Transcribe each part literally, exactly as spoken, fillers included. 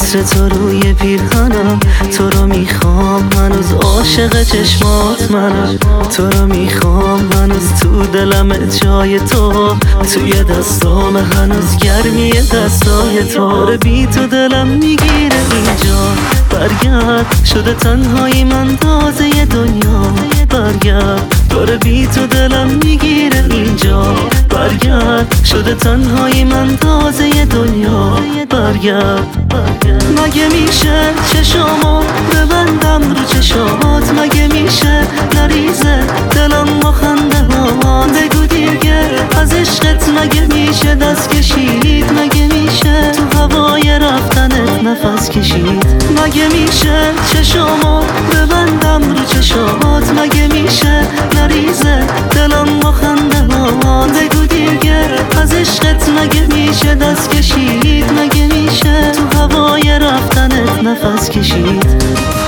عطر تو روی پیرهنم، تو رو میخوام هنوز عاشق چشمات منم، تو رو میخوام هنوز تو دلم جای تو، توی دستام هنوز گرمی دستای تو. آره بی تو دلم میگیره اینجا، برگرد شده تنهایی من تازه دنیا، برگرد. داره بی تو دلم میگیره اینجا، برگرد شده تنهایی من تازه دنیا، برگرد. مگه میشه چشامو ببندم رو چشامات، مگه میشه نریزه دلم با خنده ها، بگو دیگه از عشقت مگه میشه دست کشید، مگه میشه تو هوای رفتنت نفس کشید، مگه میشه چشامو ببندم رو چشامات، مگه میشه نریزه دلم با خنده ها، بگو دیگه از عشقت مگه میشه دست کشید، مگه میشه تو هوای رفتنت نفس کشید.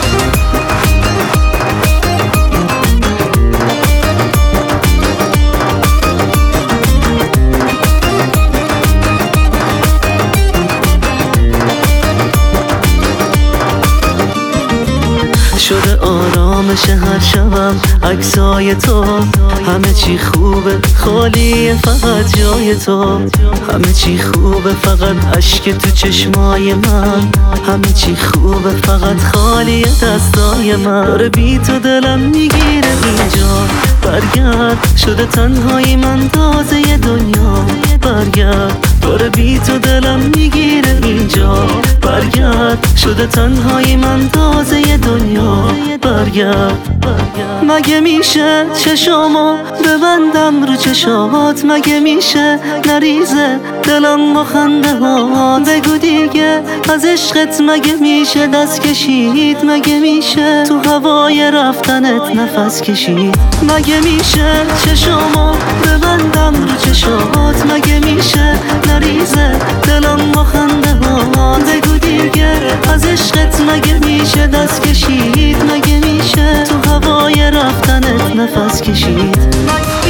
شده آرامش هر شبم عکسای تو، همه چی خوبه خالیه فقط جای تو، همه چی خوبه فقط اشک تو چشمای من، همه چی خوبه فقط خالیه دستای من. داره بی تو دلم میگیره اینجا، برگرد شده تنهایی من تازه دنیا، برگرد. داره بی تو دلم میگیره اینجا، برگرد شده تنهایی من تازه دنیا، برگرد. مگه میشه چشامو ببندم رو چشامات، مگه میشه نریزه دلم با خنده ها، بگو دیگه از عشقت مگه میشه دست کشید، مگه میشه تو هوای رفتنت نفس کشید، مگه میشه چشامو ببندم رو چشامات، مگه میشه نریزه دلم با خنده ها، بگو دیگه از عشقت مگه میشه دست کشید، مگه میشه تو هوای رفتنت نفس کشید.